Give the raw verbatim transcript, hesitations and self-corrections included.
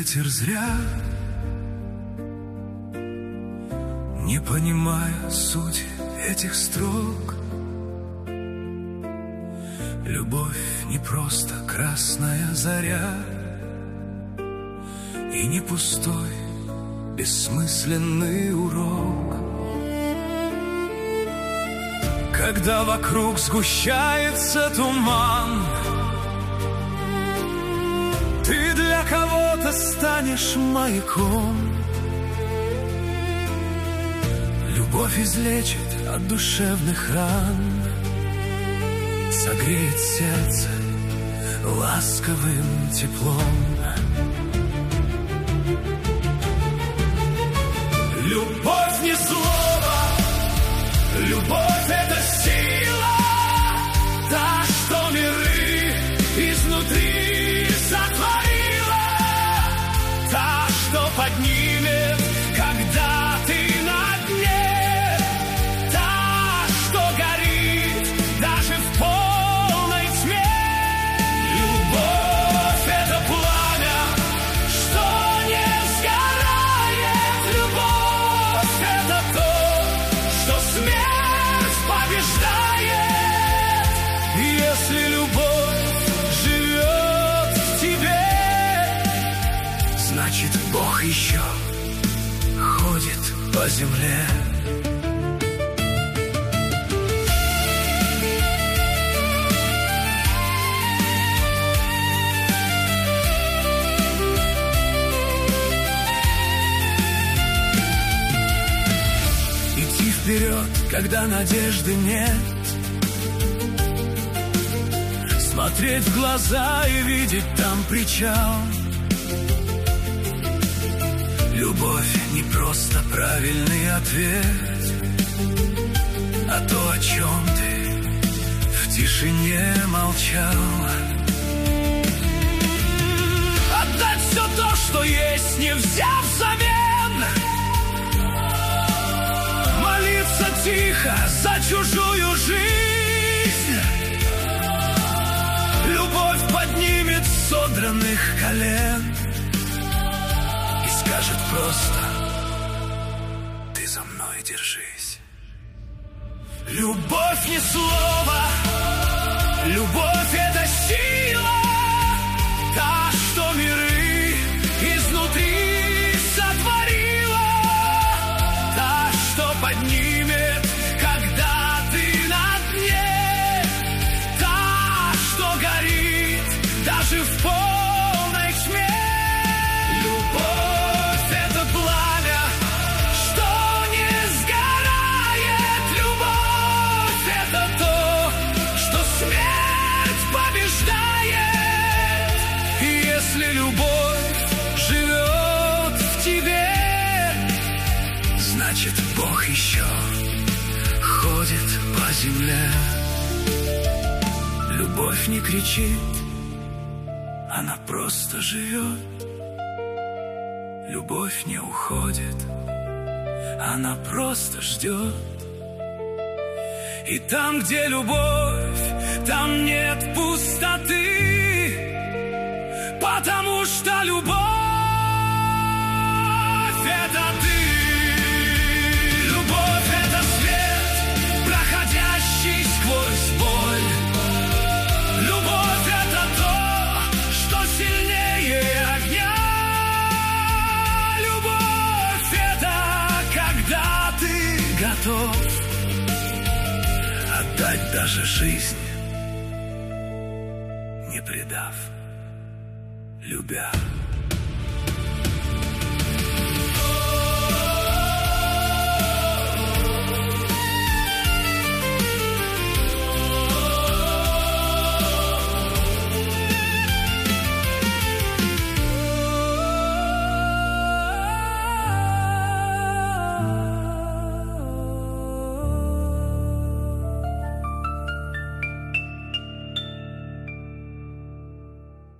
ветер зря, не понимая суть этих строк. Любовь не просто красная заря, и не пустой бессмысленный урок. Когда вокруг сгущается туман, ты для кого-то станешь маяком. Любовь излечит от душевных ран, согреет сердце ласковым теплом. Любовь не слово, любовь — это сила, та, что миры изнутри сотворила, та, что поднимет, когда ты на дне, та, что горит даже в полной тьме. Любовь — это пламя, что не сгорает. Любовь — это то, что смерть побеждает. Если любовь живет в тебе, значит, Бог еще ходит по земле. Идти вперед, когда надежды нет, смотреть в глаза и видеть там причал. Любовь не просто правильный ответ, а то, о чем ты в тишине молчал. Отдать все то, что есть, не взяв взамен, молиться тихо за чужую жизнь. Любовь поднимет с содранных колен и скажет просто: ты за мной держись. Любовь не слово, любовь — это сила, та, что миры изнутри сотворила, та, что поднимет, когда ты на дне, та, что горит даже в полной тьме. Любовь — это пламя, что не сгорает. Любовь — это то, что смерть побеждает. И если любовь живет в тебе, значит, Бог еще ходит по земле. Любовь не кричит, она просто живет. Любовь не уходит, она просто ждет. И там, где любовь, там нет пустоты, потому что любовь — это ты. Любовь — это свет, проходящий сквозь боль. Любовь — это то, что сильнее огня. Любовь — это когда ты готов отдать даже жизнь, не предав, любя.